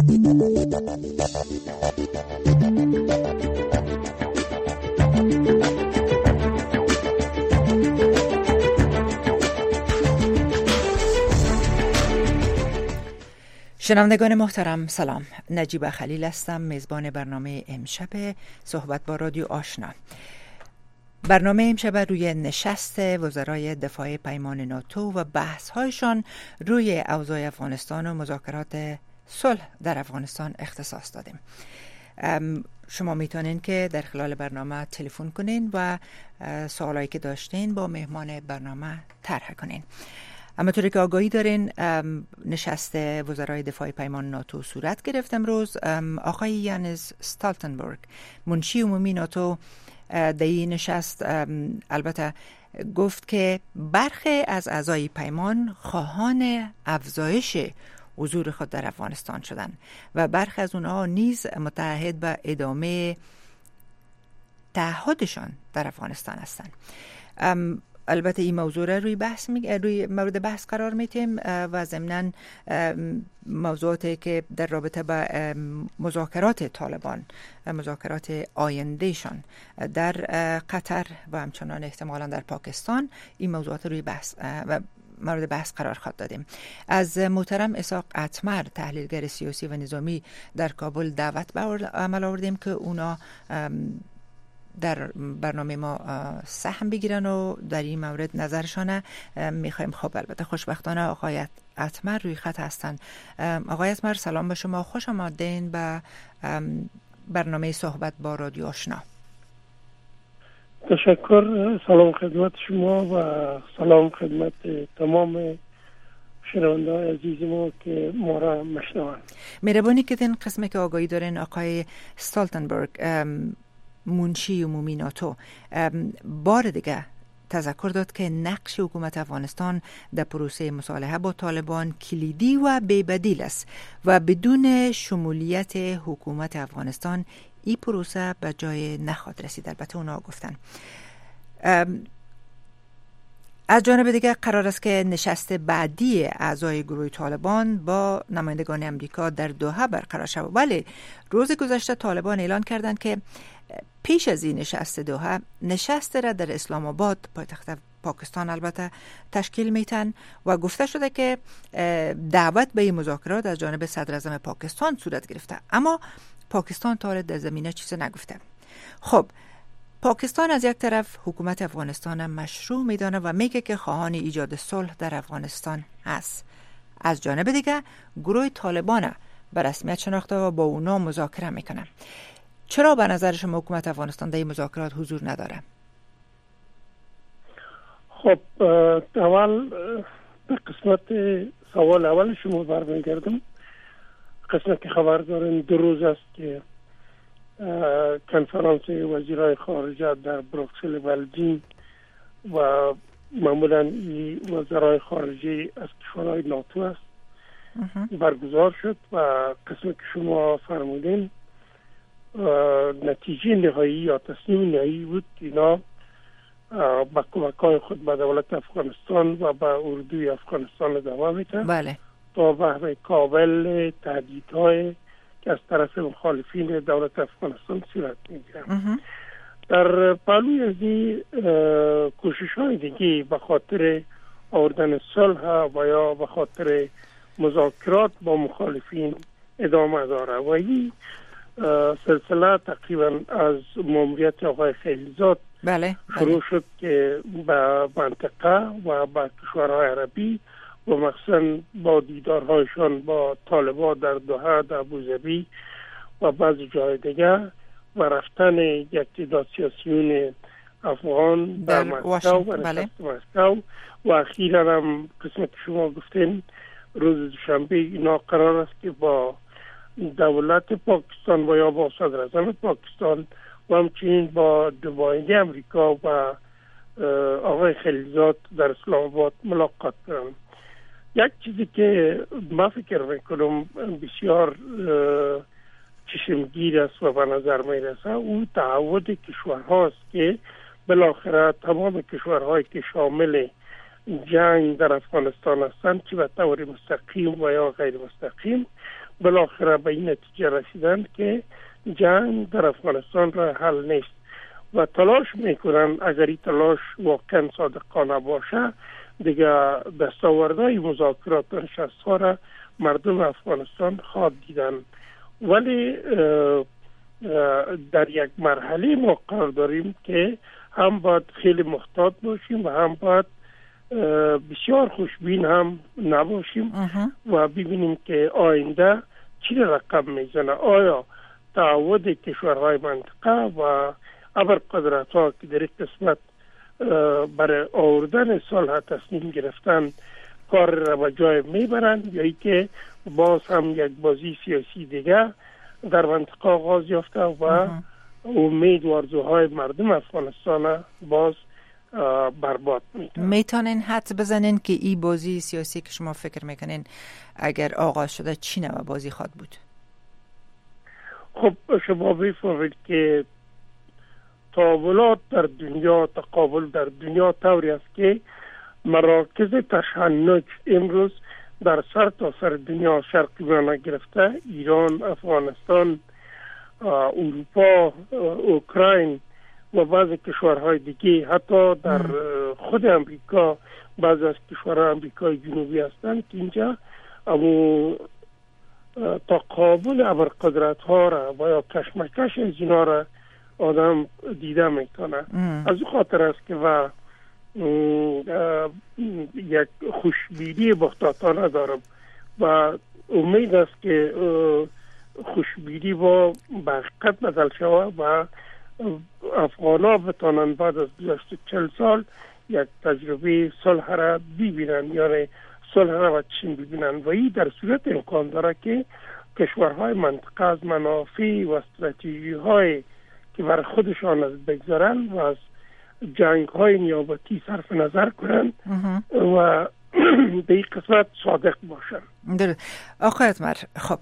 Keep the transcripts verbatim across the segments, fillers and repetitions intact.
شنوندگان محترم سلام، نجیب خلیل هستم، میزبان برنامه امشب صحبت با رادیو آشنا. برنامه امشب روی نشست وزرای دفاع پیمان ناتو و بحث‌هایشان روی اوضاع افغانستان و مذاکرات صلح در افغانستان اختصاص دادیم. شما میتونین که در خلال برنامه تلفن کنین و سوالایی که داشتین با مهمان برنامه طرح کنین. اما طوری که آگاهی دارین، نشست وزرای دفاع پیمان ناتو صورت گرفت امروز. آقای یانس استالتنبرگ، منشی عمومی ناتو، در این نشست البته گفت که برخی از اعضای پیمان خواهان افزایش حضور خود در افغانستان شدند و برخی از اونها نیز متعهد به ادامه تعهدشان در افغانستان هستند. البته این موضوع را روی بحث می... روی مورد بحث قرار میتیم و ضمناً موضوعاتی که در رابطه با مذاکرات طالبان، مذاکرات آیندهشان در قطر و همچنان احتمالاً در پاکستان، این موضوعات روی بحث و مورد بحث قرار خواهد دادیم. از محترم اسحاق اتمر، تحلیلگر سیاسی و نظامی در کابل دعوت به عمل آوردیم که اونا در برنامه ما سهم بگیرن و در این مورد نظرشانه میخوایم. خب البته خوشبختانه آقای اتمر روی خط هستن. آقای اتمر سلام به شما، خوش آمدین به برنامه صحبت با رادیو آشنا. تشکر، سلام خدمت شما و سلام خدمت تمام شنونده‌های عزیز ما که ما را میشنوند. مهربانی که این قسمه که آگاهی دارین آقای استالتنبرگ، منشی عمومی ناتو، بار دیگه تذکر داد که نقش حکومت افغانستان در پروسه مصالحه با طالبان کلیدی و بی‌بدیل است و بدون شمولیت حکومت افغانستان این پروسه به جای نخواهد رسید. البته اونا گفتن. از جانب دیگه قرار است که نشست بعدی اعضای گروه طالبان با نمایندگان امریکا در دوحه برقرار شود. ولی روز گذشته طالبان اعلان کردند که پیش از این نشست دوحه نشست را در اسلام آباد، پایتخت پاکستان البته، تشکیل میتن و گفته شده که دعوت به این مذاکرات از جانب صدر اعظم پاکستان صورت گرفته، اما پاکستان تا حالا در زمینه چیزی نگفته. خب پاکستان از یک طرف حکومت افغانستان مشروع میدانه و میگه که خواهان ایجاد صلح در افغانستان است. از جانب دیگه گروه طالبان به رسمیت شناخته و با اونا مذاکره میکنه. چرا به نظر شما حکومت افغانستان در این مذاکرات حضور نداره؟ خب اول به قسمت سوال اول شما برمیگردم. قسمت که خبر دارین دو روز است که کنفرانس وزیرای خارجه در بروکسل بلژیک و معمولا وزرای خارجه از کشورهای ناتو است برگزار شد و قسمت که شما فرمودین نتیجه نهایی یا تصمیم نهایی بود که اینا با کمک‌های خود به دولت افغانستان و به اردوی افغانستان ادامه میتن. بله. تا بهره کابل تهدیدهای که از طرف مخالفین دولت افغانستان صورت میگیرن. در پهلوی از این کوشش های دیگه به خاطر آوردن صلح و یا به خاطر مذاکرات با مخالفین ادامه داره و این سلسله تقریبا از ماموریت آقای خلیلزاد بله. شروع شد که به منطقه و به کشورهای عربی و مخصوصا با دیدارهایشان با طالبان در دوحه، در ابوظبی و بعضی جای دیگر و رفتن یک تعداد سیاسیون افغان در مسکو و نشست مسکو و اخیراً هم قسمت شما گفتین روز دوشنبه اینا قرار است که با دولت پاکستان و یا با صدر اعظم پاکستان و همچنین با نماینده امریکا و آقای خلیلزاد در اسلام آباد ملاقات کنند. یک چیزی که ما فکر میکنم بسیار چشمگیر است و به نظر میرسه اون تعهد کشورهاست که بالاخره تمام کشورهایی که شامل جنگ در افغانستان هستند چه به طور مستقیم و یا غیر مستقیم بالاخره به این نتیجه رسیدند که جنگ در افغانستان را حل نیست و تلاش میکنن اگر این تلاش واقعا صادقانه باشه دیگه دستاوردهای مذاکرات و نشست‌ها را مردم افغانستان خواهد دیدن. ولی در یک مرحله ما قرار داریم که هم باید خیلی محتاط باشیم و هم باید بسیار خوشبین هم نباشیم و ببینیم که آینده چی رقم میزنه. آیا تعهد کشورهای منطقه و ابرقدرت ها که در این قسمت برای آوردن صلح تصمیم گرفتن کار را به جای میبرند یا ای که باز هم یک بازی سیاسی دیگه در منطقه آغاز یافته و امید و آرزوهای مردم افغانستان باز برباد میکنه. میتونین حد بزنین که این بازی سیاسی که شما فکر میکنین اگر آغاز شده چی نوع بازی خواد بود؟ خب شما بفهمید که تحولات در دنیا، تقابل در دنیا طوری است که مراکز تشنج امروز در سر تا سر دنیا شرق میانه گرفته، ایران، افغانستان، اروپا، اوکراین و بعضی کشورهای دیگه، حتی در خود امریکا بعضی از کشورهای امریکای جنوبی هستند که اینجا اما تقابل ابرقدرت ها را و یا کشمکش از اینا را آدم دیده میکنه. از این خاطر است که و یک خوشبینی محتاطانه دارم و امید است که خوشبینی با حقیقت بدل شود و افغان ها بتانند بعد از گذشته چل سال یک تجربه صلح را ببینند، یعنی صلح را و چین ببینند و این در صورت امکان داره که کشورهای منطقه از منافع و استراتژی های که بر خودشان از بگذارن و از جنگ های نیابتی صرف نظر کنن و به این قسمت صادق باشن. درست. آقای اتمر، خب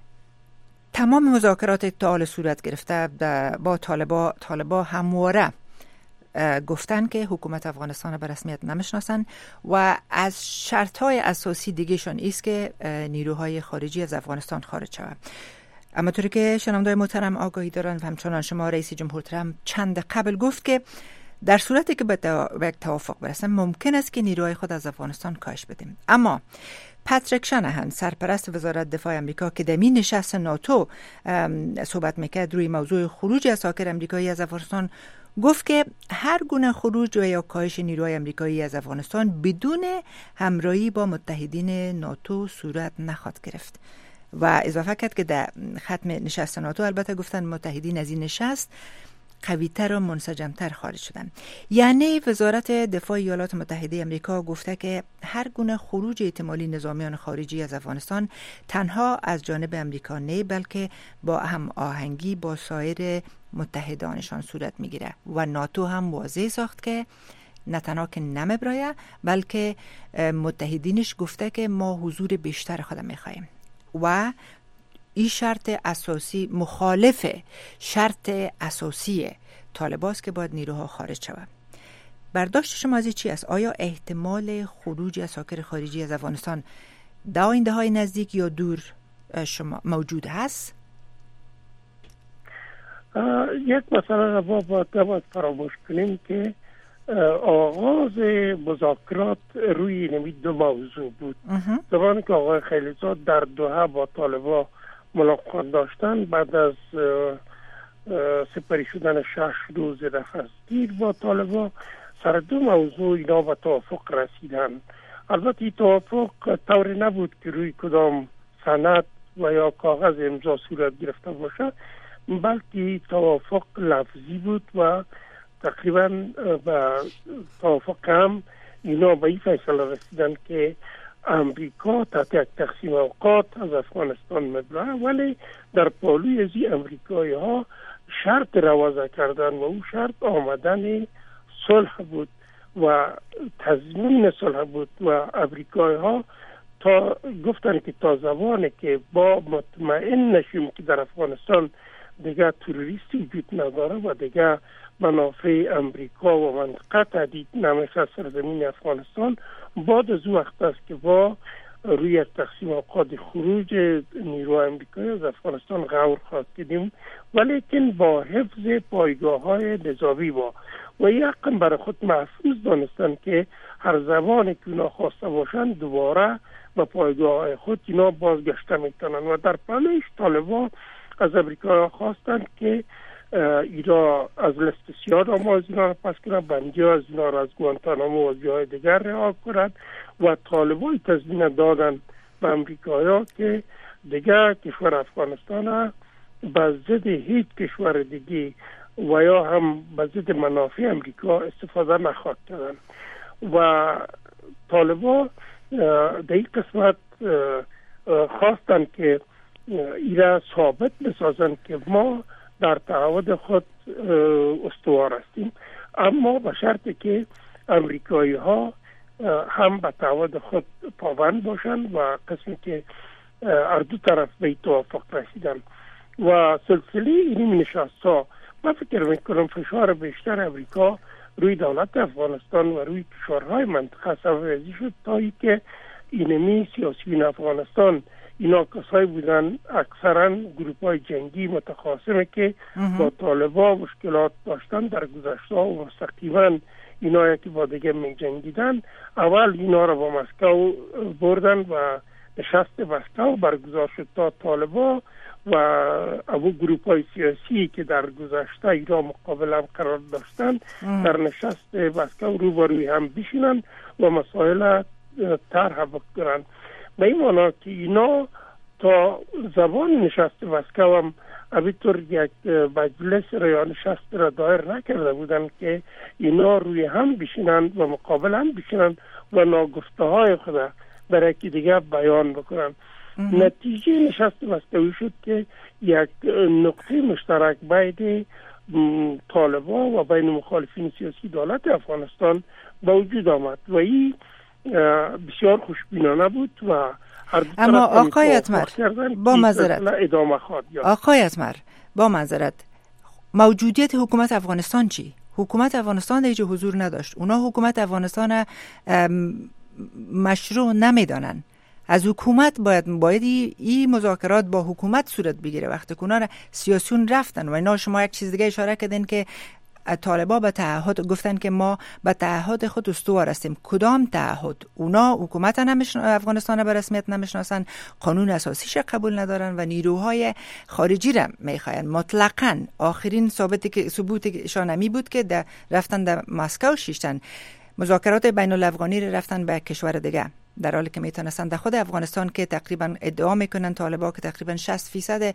تمام مذاکرات تا حال صورت گرفته با طالبا طالبا همواره گفتن که حکومت افغانستان به رسمیت نمیشناسن و از شرطهای اساسی دیگهشون است که نیروهای خارجی از افغانستان خارج شود. اما طوری که شنونده‌های محترم آگاهی دارن و همچنان شما رئیس جمهور ترامپ چند قبل گفت که در صورتی که به توافق برسن ممکن است که نیروهای خود از افغانستان کاهش بدیم. اما پاتریک شانهان سرپرست وزارت دفاع امریکا که در این نشست ناتو صحبت میکرد روی موضوع خروج اساکر امریکایی از افغانستان گفت که هر گونه خروج و یا کاهش نیروهای امریکایی از افغانستان بدون همراهی با متحدین ناتو صورت نخواهد گرفت و اضافه کرد که در ختم نشست ناتو البته گفتن متحدین از این نشست قوی‌تر و منسجم‌تر خارج شدن. یعنی وزارت دفاع ایالات متحده امریکا گفته که هر گونه خروج احتمالی نظامیان خارجی از افغانستان تنها از جانب امریکا نه بلکه با هم آهنگی با سایر متحدانشان صورت میگیره و ناتو هم واضح ساخت که نه تنها که نمیبرایه بلکه متحدینش گفته که ما حضور بیشتر خود میخواهیم و این شرط اساسی مخالف شرط اساسی طالباست که باید نیروها خارج شود. برداشت شما از چی است؟ آیا احتمال خروج اساکر خارجی از افغانستان در آینده های نزدیک یا دور شما موجود هست؟ یک مسئله را باید فراموش کنیم که آغاز مذاکرات روی نمید دو موضوع بود. زمانی که آقای خلیلزاد در دوحه با طالبا ملاقات داشتن بعد از سپری شدن شش روز نفسگیر با طالبا سر دو موضوع اینا به توافق رسیدن. البته این توافق طوری نبود که روی کدام سند و یا کاغذ امضا صورت گرفته باشه، بلکه توافق لفظی بود و تقریبا به توافق هم اینا به این فیصله رسیدن که امریکا تحت یک تقسیم اوقات از افغانستان مبراه، ولی در پالوی از این امریکایی ها شرط را وضع کردن و اون شرط آمدن صلح بود و تضمین صلح بود و امریکایی ها تا گفتن که تا زمانی که با مطمئن نشیم که در افغانستان دیگه تروریستی وجود نداره و دیگه منافع امریکا و منطقه تهدید نمیشه سرزمین افغانستان، بعد از اون وقت است که با روی تقسیم اوقات خروج نیروهای امریکایی از افغانستان غور خواهد کردیم، ولیکن با حفظ پایگاه های نظامی با و یقین برای خود محفوظ دانستند که هر زمانی که اونا خواسته باشند دوباره به پایگاه های خود اینا بازگشته میتونن. و در پلویش طالبان از امریکا خواستند که اینا از لست سیاه ما از اینا را پس کنند، بندی از اینا را از گوانتانامو و از جای دیگر رها کنند و طالبان تضمین دادن به امریکایی که دیگر کشور افغانستان به ضد هیچ کشور دیگه و یا هم به ضد منافع امریکا استفاده نخواهد کردن. و طالبان در این قسمت خواستند که ایرا ثابت بسازند که ما در تعهد خود استوار هستیم، اما به شرطی که امریکایی ها هم به تعهد خود پابند باشند و قسمی که هر دو طرف به توافق رسیدن. و سلسله این نشست ها من فکر میکنم فشار بیشتر امریکا روی دولت افغانستان و روی کشورهای منطقه سبب شد تا ای که اینمی سیاسیون افغانستان اینا کسایی بودن اکثرا گروپ های جنگی متخاصمه که با طالبان مشکلات داشتن در گذشته و مستقیما اینا که با دیگه می جنگیدن، اول اینا را با مسکو بردن و نشست مسکو برگزار شد تا طالبان و ابو گروپ های سیاسی که در گذشته اینا مقابل هم قرار داشتن در نشست مسکو روبروی هم بشینن و مسائل طرح بکنن. به این معنا که اینا تا زبان نشست مسکو هم ابیطور یک مجلس یا نشست را دایر نکرده بودن که اینا روی هم بشینن و مقابل هم بشینن و ناگفته های خود برای که دیگه بیان بکنن. نتیجه نشست مسکوی شد که یک نقطه مشترک بین طالبان و بین مخالفین سیاسی دولت افغانستان به وجود آمد و این بسیار خوشبینانه بود و اما آقای اتمر با معذرت آقای اتمر با معذرت موجودیت حکومت افغانستان چی؟ حکومت افغانستان دیگه حضور نداشت. اونا حکومت افغانستان مشروع نمیدانن. از حکومت باید باید این مذاکرات با حکومت صورت بگیره. وقتی که اونا سیاسیون رفتن و اینا شما یک چیز دیگه اشاره کردین که طالبان به تعهد گفتن که ما به تعهد خود استوار هستیم. کدام تعهد؟ اونا حکومت افغانستان به رسمیت نمیشناسن، قانون اساسیش قبول ندارن و نیروهای خارجی را میخواین. مطلقاً آخرین ثابتی که ثبوتشان نمی بود که در رفتن در مسکو شیشتن مذاکرات بین الافغانی را رفتن به کشور دیگه، در حالی که میتونستن در خود افغانستان که تقریبا ادعا میکنن طالبان که تقریبا شصت فیصد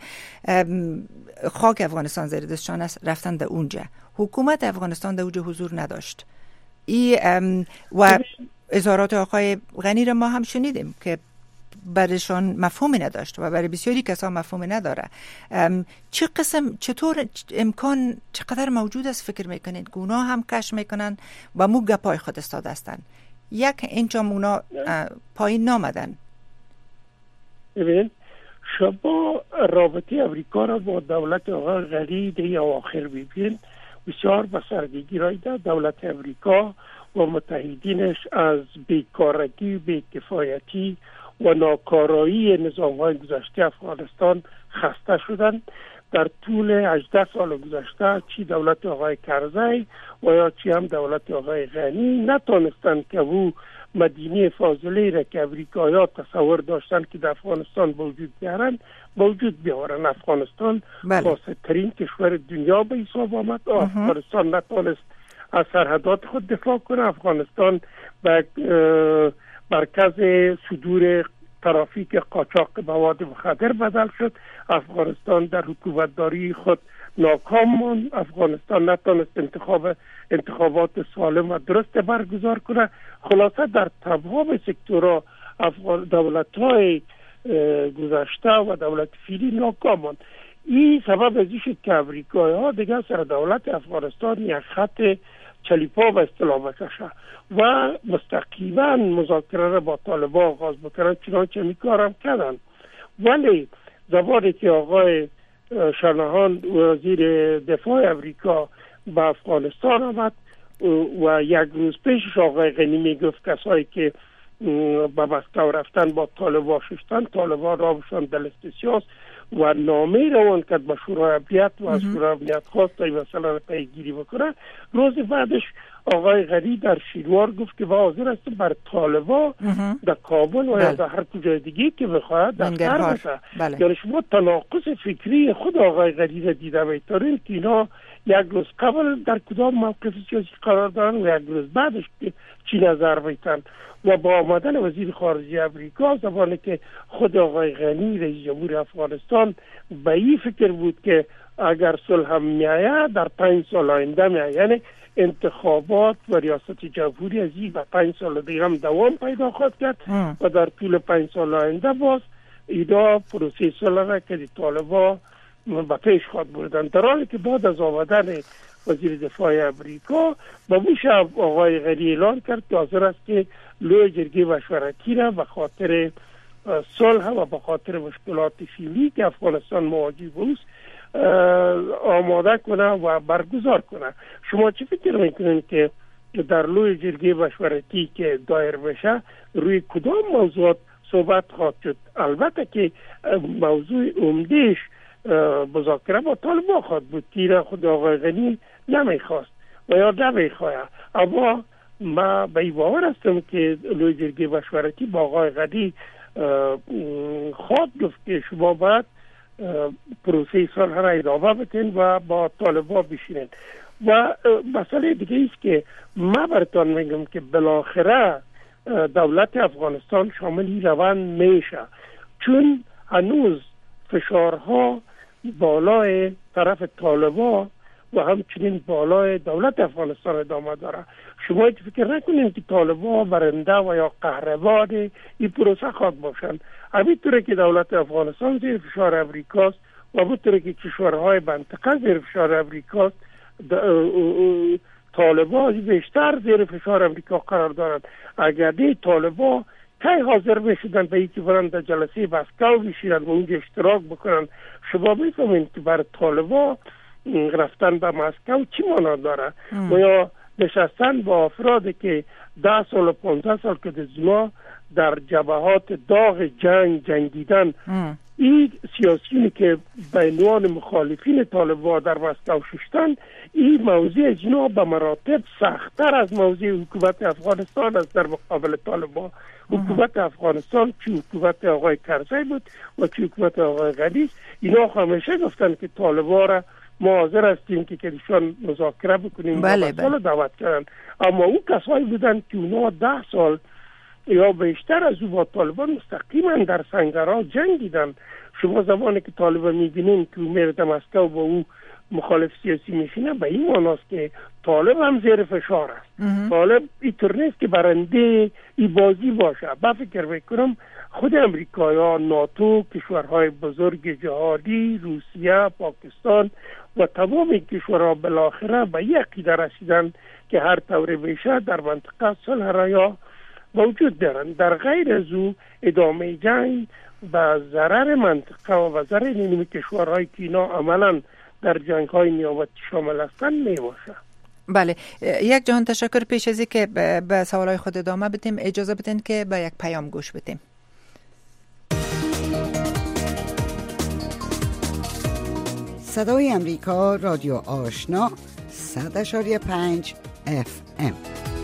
خاک افغانستان زیر دستشان است رفتن در اونجا. حکومت افغانستان در اونجا حضور نداشت. ای و اظهارات آقای غنی را ما هم شنیدیم که برایشان مفهومی نداشت و برای بسیاری کسا مفهومی نداره. چه قسم چطور امکان چقدر موجود است فکر میکنید که اونا هم کش میکنن و مو گپای خود استاد هستن؟ یک اینجا اونا پایین نامدن. ببین شما رابطه امریکا را با دولت آقای غنی در اواخر ببین بسیار به سردگی رایده. دولت امریکا و متحدینش از بیکارگی، بیکفایتی و ناکارایی نظام‌های گذشته افغانستان خسته شدند. در طول هجده سال گذشته چی دولت آقای کرزی و یا چی هم دولت آقای غنی نتونستند که او مدینه فاضله را که امریکایی‌ها تصور داشتند که در افغانستان وجود بیارن وجود بیارن. افغانستان فاسدترین کشور دنیا به حساب آمد. افغانستان نتونست از سرحدات خود دفاع کنه. افغانستان به مرکز صدور ترافیک قاچاق مواد مخدر بدل شد. افغانستان در حکومتداری خود ناکام ماند. افغانستان نتونست انتخاب انتخابات سالم و درست برگزار کنه. خلاصه در تمام سکتورها دولت‌های گذشته و دولت فعلی ناکام ماند. این سبب ازی شد که امریکایی‌ها دیگه سر دولت افغانستان یک خط چلیپا به اصطلاح بکشه و مستقیما مذاکره را با طالبان آغاز بکنن، چنانچه میکارم کردن. ولی زمانی که آقای شناهان وزیر دفاع امریکا به افغانستان آمد و یک روز پیشش آقای غنی میگفت کسایی که به مسکو رفتن با طالبان ششتن، طالبان را بشان دلست سیاست و نامه روان کرد به شورای امنیت و از شورای امنیت خواست تا مثلا پیگیری بکنه. روز بعدش آقای غنی در شینوار گفت که حاضر است بر طالبان در کابل و یا در هر کجای دیگه که بخواهد دفتر بشه. یعنی شما تناقض فکری خود آقای غنی را دیده میتونید که اینا یک روز قبل در کدام موقف سیاسی قرار دارن و یک روز بعدش چی نظر میتن. و با آمدن وزیر خارجه امریکا زمانی که خود آقای غنی رئیس جمهور افغانستان به این فکر بود که اگر صلح هم میآید در پنج سال آینده میآید، یعنی انتخابات و ریاست جمهوری از این و پنج سال دیگه هم دوام پیدا خواهد کرد و در طول پنج سال آینده باز اینا پروسه صلح را که طالبان به پیش خواهد بردن. در حالی که بعد از آمدن وزیر دفاع امریکا با موش آقای غنی اعلان کرد که حاضر است که لوی جرگه مشورتی را به خاطر صلح و به خاطر مشکلات فعلی که افغانستان مواجه بود آماده کنه و برگزار کنه. شما چه فکر میکنید که در لوی جرگه مشورتی که دایر بشه روی کدام موضوعات صحبت خواهد شد؟ البته که موضوع عمدهش مذاکره با طالبان خواهد بود که خود آقای غنی نمیخواست و یا نمیخواه، اما ما به این باور هستم که لوی جرگه مشورتی با آقای غنی خواهد گفت که شما باید پروسه صلح را ادامه بدین و با طالبان بشینین. و مسئله دیگه ایست که ما براتون میگم که بالاخره دولت افغانستان شامل این روند میشه، چون هنوز فشارها بالای طرف طالبان و همچنین بالای دولت افغانستان ادامه داره. شما هیچ فکر نکنید که طالبان برنده و یا قهرمان این پروسه خواهد باشند. همینطوره که دولت افغانستان زیر فشار امریکاست و همینطوره که کشورهای منطقه زیر فشار امریکاست، طالبان بیشتر زیر فشار امریکا قرار دارند. اگر دی طالبان کی حاضر میشدن به اینکه برن در جلسه مسکو بشینن و اونجا اشتراک بکنن، شما میفهمید که برای طالبان رفتن به مسکو چی معنا داره؟ و یا نشستن با افرادی که ده سال و پانزده سال که دزما در جبهات داغ جنگ جنگیدن، این سیاسیونی که به عنوان مخالفین طالبان در مسکو ششتن، این موضوع از اینا به مراتب سخت‌تر از موضوع حکومت افغانستان است در مقابل طالبان. حکومت افغانستان چه حکومت آقای کرزی بود و چه حکومت آقای غنی، اینا همیشه گفتن که طالبان را ما حاضر هستیم که کلیشان مذاکره بکنیم. بله و مسئله دعوت کردن، اما اون کسایی بودن که اونا ده سال یا بیشتر از او با طالبان مستقیما در سنگرها جنگیدن. شما زمانی که طالبان میبینین که او میره مسکو با او مخالف سیاسی میشینه، به این معناست که طالب هم زیر فشار است. طالب اینطور نیست که برنده این بازی باشه. با فکر میکنم خود امریکا، ناتو، کشورهای بزرگ جهادی، روسیه، پاکستان و تمام کشورها بالاخره به یک عقیده رسیدن که هر طور میشه در منطقه صلح ریا موجود دارن. در غیر از او ادامه جنگ به ضرر منطقه و به ضرر نیمی کشورهایی که اینا عملا در جنگ های نیابتی شامل هستن میباشه. بله، یک جهان تشکر. پیش از که به سوالای خود ادامه بدیم اجازه بدین که به یک پیام گوش بدیم. صدای امریکا، رادیو آشنا، صد اشاری پنج اف ام.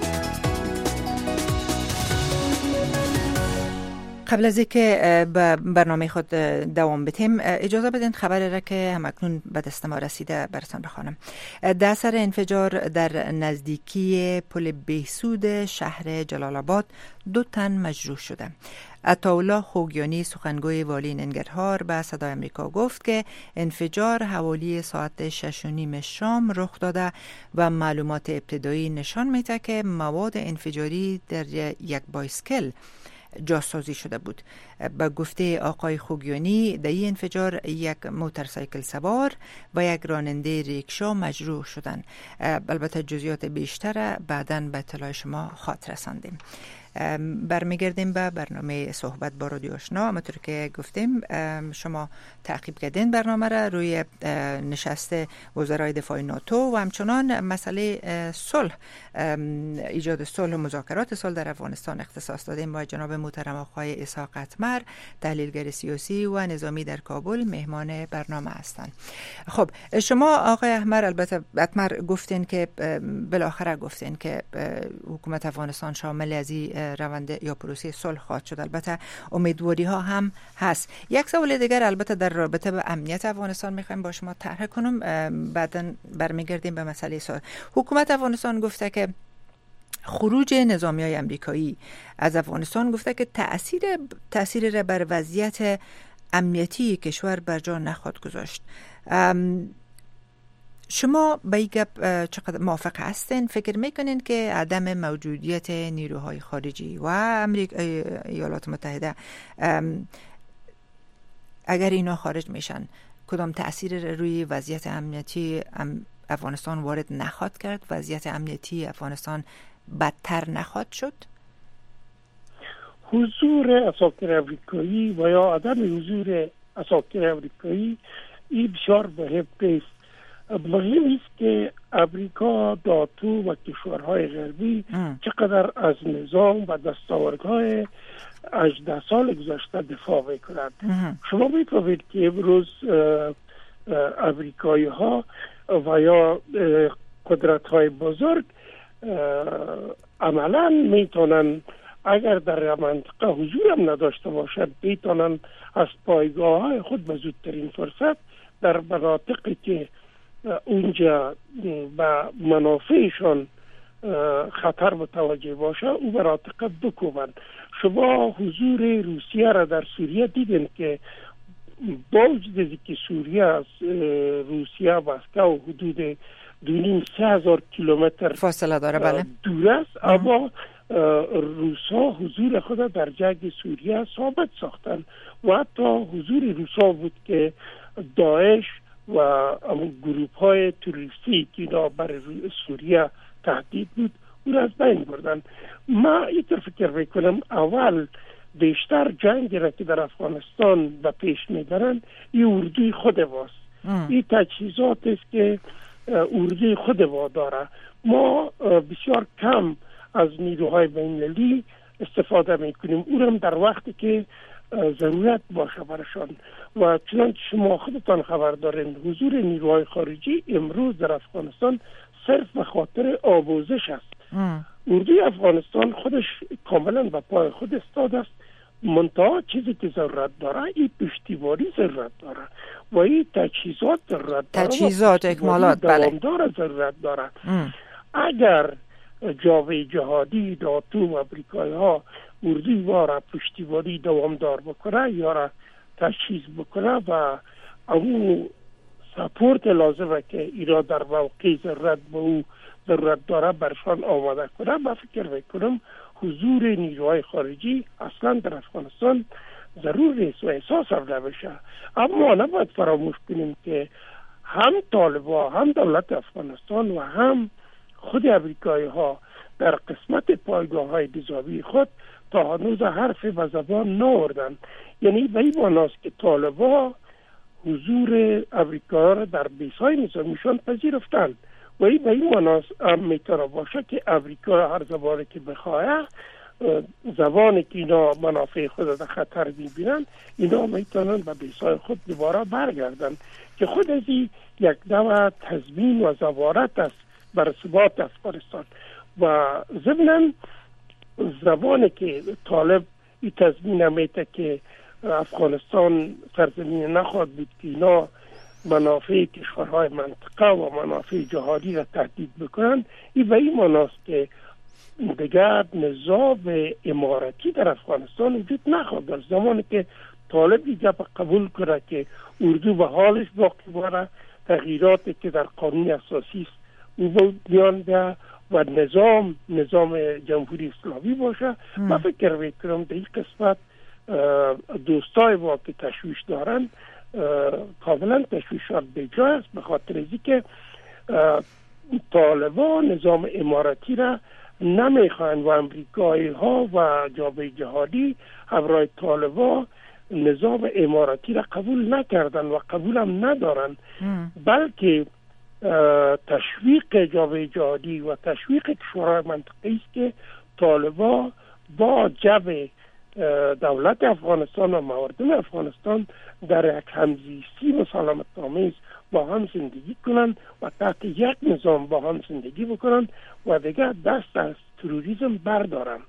قبل از اینکه به برنامه خود دوام بدیم اجازه بدین خبری را که همکنون به دست ما رسیده براتون بخوانم. در اثر انفجار در نزدیکی پل بهسود شهر جلال آباد دو تن مجروح شده. عطاالله خوگیانی سخنگوی والی ننگرهار به صدای امریکا گفت که انفجار حوالی ساعت شش و نیم شام رخ داده و معلومات ابتدایی نشان میده که مواد انفجاری در یک بایسکل جاسازی شده بود. به گفته آقای خوگیانی در این انفجار یک موتورسایکل سوار و یک راننده ریکشا مجروح شدند. البته جزئیات بیشتر بعداً به اطلاع شما خاطر رساندیم. برمیگردیم به برنامه صحبت با رادیو آشنا. همونطور که گفتیم شما تعقیب کردین برنامه را روی نشست وزرای دفاع ناتو و همچنان مسئله صلح، ایجاد صلح و مذاکرات صلح در افغانستان اختصاص دادیم. با جناب محترم آقای اسحاق اتمر، تحلیلگر سیاسی و نظامی در کابل، مهمان برنامه هستند. خب شما آقای احمر البته اتمر گفتین که بالاخره گفتین که حکومت افغانستان شامل از این روند یا پروسه صلح خواهد شد. البته امیدواری ها هم هست. یک سوال دیگر البته در رابطه با امنیت افغانستان میخوایم با شما طرح کنم، بعداً برمیگردیم به مسئله صلح. حکومت افغانستان گفته که خروج نظامیای امریکایی از افغانستان گفته که تأثیر تأثیر را بر وضعیت امنیتی کشور بر جا نخواهد گذاشت. شما به این گپ چقدر موافق هستین؟ فکر میکنین که عدم موجودیت نیروهای خارجی و امریکا ایالات متحده اگر اینا خارج میشن کدام تأثیر روی وضعیت امنیتی افغانستان وارد نخواهد کرد؟ وضعیت امنیتی افغانستان بدتر نخواهد شد؟ حضور اساکر امریکایی و یا عدم حضور اساکر امریکایی این بسیار مهم است. مهم است که امریکا، ناتو و کشورهای غربی چقدر از نظام و دستاوردهای هجده سال گذشته دفاع میکنند. شما می‌فهمید که امروز امریکایی ها و یا قدرت های بزرگ عملا میتونن اگر در منطقه حضور هم نداشته باشند میتونن از پایگاه های خود به زودترین فرصت در مناطقی که اونجا به منافعشان خطر متوجه باشه او مناطقه بکوبند. شما حضور روسیه را در سوریه دیدین که با وجود که سوریه از روسیه مسکو حدود دونیم سه هزار کیلومتر فاصله داره بله دور است، اما روسا حضور خود در جنگ سوریه ثابت ساختن و حتی حضور روسا بود که داعش و گروپ های تروریستی که اینا برای سوریه تهدید بود اون از بین بردن. ما اینطور فکر میکنم اول بیشتر جنگ را که در افغانستان به پیش میبرن این اردوی خود ماست. این تجهیزات است که اردوی خود ما داره. ما بسیار کم از نیروهای بین‌المللی استفاده میکنیم، اونم در وقتی که ضرورت باشه برشان. و چنانچه شما خودتان خبر دارین حضور نیروهای خارجی امروز در افغانستان صرف به خاطر آموزش است. اردوی افغانستان خودش کاملا به پای خود استاد است، منتها چیزی که ضرورت داره این پشتیبانی ضرورت داره و این تجهیزات ضرورت داره، تجهیزات اکمالات بله داره ضرورت داره. ام. اگر جاوه جهادی ناتو و امریکایی ها اردوی ما را پشتیبانی دوامدار بکنه یا را تجهیز بکنه و اون سپورت لازمه که ایران در موقع ضرورت به او ضرورت داره برشان آماده کنه، من فکر میکنم حضور نیروهای خارجی اصلا در افغانستان ضرور نیست و احساس هم نمیشه. اما نباید فراموش کنیم که هم طالبان هم دولت افغانستان و هم خود امریکایی ها در قسمت پایگاه های نظامی خود تا هنوز حرف به زبان نآوردن. یعنی به این معناست که طالبان حضور امریکا را در بیس‌های نظامیشان پذیرفتند و این به این معناست هم میتونه باشه که امریکا هر زبانی که بخواه زبانی که اینا منافع خود در خطر میبینن اینا میتونن به بیس‌های خود دوباره برگردن که خود از این یک نوع تضمین و ضمانت است بر ثبات افغانستان. و ضمناً زبانی که طالب این تضمین میده که افغانستان سرزمین نخواهد بود که اینا منافع کشورهای منطقه و منافع جهادی را تهدید بکنن، این به این معناست که دیگر نظام امارتی در افغانستان وجود نخواهد داشت. زمانی که طالب اینجا قبول کنه که اردو به حالش باقی باره، تغییراتی که در قانون اساسی است او بیان ده و نظام نظام جمهوری اسلامی باشه، من فکر میکنم در این قسمت دوستای ما که تشویش دارن کاملا تشویشات بجای است، به خاطر اینکه طالبان نظام امارتی را نمیخواهند و امریکایی ها و جامعه جهانی همراه طالبان نظام اماراتی را قبول نکردن و قبول هم ندارن، بلکه تشویق جامعه جهانی و تشویق کشورهای منطقه‌ای است که طالبان با جو دولت افغانستان و مردم افغانستان در یک همزیستی مسالمت آمیز با هم زندگی کنند و تحت یک نظام با هم زندگی بکنند و دیگر دست از تروریسم بردارند.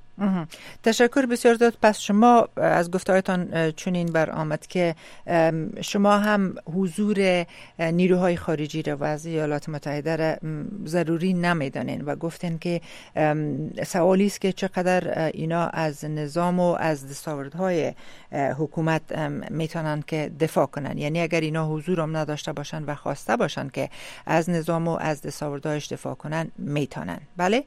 تشکر بسیار زیاد. پس شما از گفتارتان چنین برآمد که شما هم حضور نیروهای خارجی را و از ایالات متحده را ضروری نمیدانین و گفتین که سوالی است که چقدر اینا از نظام و از دستاوردهای حکومت میتونن که دفاع کنن. یعنی اگر اینا حضور هم نداشته باشن و خواسته باشن که از نظام و از دستاوردهایش دفاع کنن میتونن. بله؟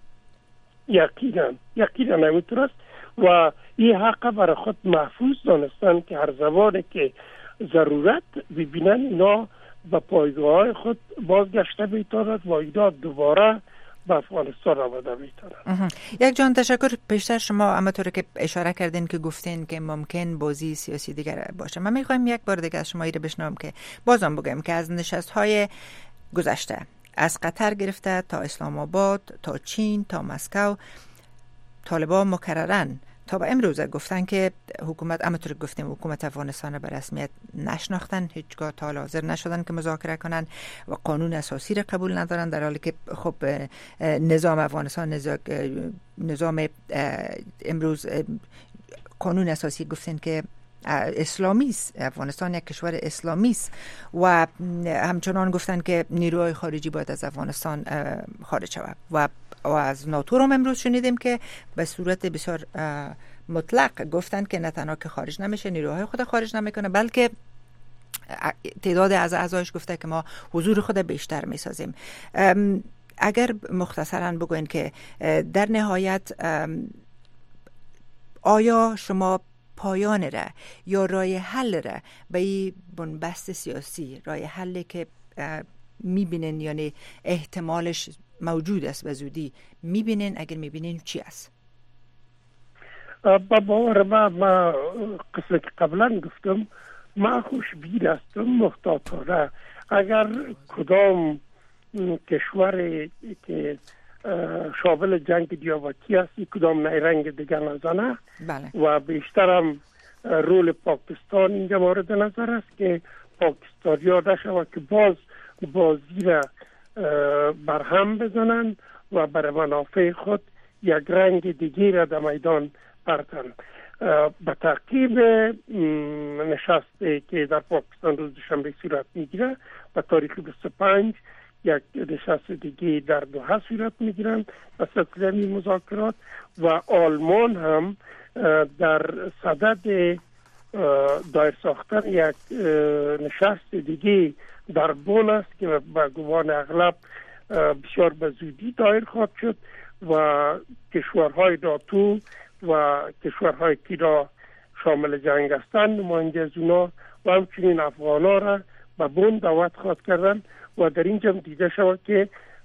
یقینا یقینا نمیتونه است و این حق برای خود محفوظ دانستن که هر زمانی که ضرورت ببینن اینا به پایگاه های خود بازگشته میتواند و اینا دوباره به افغانستان آمده میتواند. یک جان تشکر. پیشتر شما اما طور که اشاره کردین که گفتین که ممکن بازی سیاسی دیگر باشه، من میخوایم یک بار دیگه از شما ایره بشنوم که بازم بگم که از نشست های گذشته از قطر گرفته تا اسلام آباد تا چین تا مسکو طالبان مکررن تا به امروز گفتن که حکومت، همونطور گفتیم حکومت افغانستان به رسمیت نشناختن، هیچگاه تا حاضر نشدن که مذاکره کنن و قانون اساسی را قبول ندارن، در حالی که خب نظام افغانستان نظام امروز قانون اساسی گفتن که اسلامی است، افغانستان یک کشور اسلامی است و همچنان گفتن که نیروهای خارجی باید از افغانستان خارج شود و و از ناتو هم امروز شنیدیم که به صورت بسیار مطلق گفتن که نه تنها که خارج نمیشه، نیروهای خود خارج نمیکنه، بلکه تعداد از اعضایش گفته که ما حضور خود بیشتر میسازیم. اگر مختصرا بگوین که در نهایت آیا شما پایان را یا رای حل را به این بنبست سیاسی، رای حلی که میبینین یعنی احتمالش موجود است به زودی میبینین، اگر میبینین چی است؟ با باور ما ما قصه که قبلا گفتم ما خوشبین هستم محتاطانه. اگر کدام کشور که شامل جنگ دیابتی است کدام نیرنگ دیگر نزنه، بله. و بیشتر هم رول پاکستان اینجا مورد نظر است که پاکستانی‌ها نشود که باز بازی را برهم بزنند و برای منافع خود یک رنگ دیگه را در میدان پرتن. به تعقیب نشستی که در پاکستان روز دوشنبه صورت میگیره به تاریخ بیست و پنج یک نشست دیگه در دوحه صورت میگیرند به سلسله مذاکرات و آلمان هم در صدد دایر ساختن یک نشست دیگه در بن است که به گمان اغلب بسیار به زودی دایر خواهد شد و کشورهای ناتو و کشورهای که را شامل جنگ هستند نماینده از اونا و همچنین افغانا را به بن دعوت خواهد کردن و در اینجا دیده شود که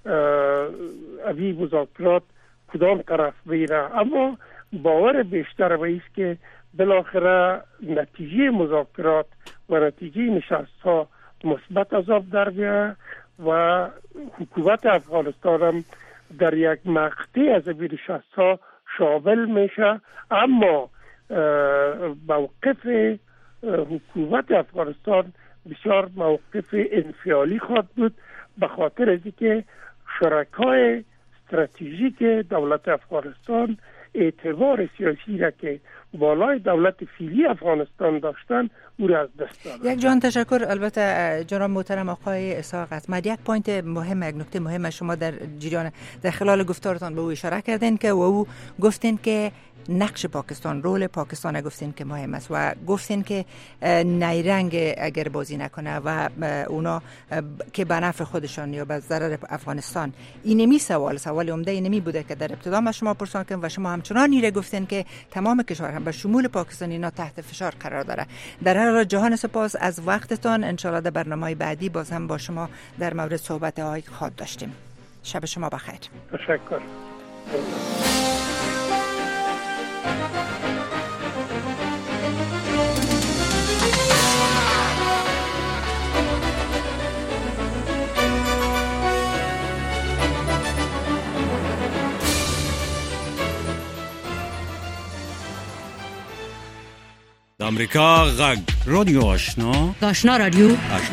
اوی مذاکرات کدام طرف میره. اما باور بیشتر به ایست که بالاخره نتیجه مذاکرات و نتیجه نشست ها مثبت از آب در بیاید و حکومت افغانستان هم در یک مقطع از این نشست ها شامل میشه. اما موقف حکومت افغانستان بسیار موقف انفعالی خواهد بود به خاطر از اینکه شرکای استراتژیک دولت افغانستان اعتبار سیاسی را که بالای دولت فعلی افغانستان داشتن او را از دست دادن. یک جان تشکر. البته جناب محترم آقای اسحاق احمد، یک پوینت مهم، یک نکته مهم شما در جریان در خلال گفتارتان به او اشاره کردین که و او گفتین که نقش پاکستان، رول پاکستان گفتین که مهم است و گفتین که نیرنگ اگر بازی نکنه و اونا که به نفع خودشان یا به ضرر افغانستان، اینمی سوال سوال عمده اینمی بوده که در ابتدا ما شما پرسان کردم و شما همچنان نیره گفتین که تمام کشورها به شمول پاکستان اینا تحت فشار قرار داره. در هر حال جهان سپاس از وقتتان. ان شاء الله در برنامه‌های بعدی باز هم با شما در مورد صحبت های خود داشتیم. شب شما بخیر. تشکر. امریکا غږ رادیو آشنا آشنا رادیو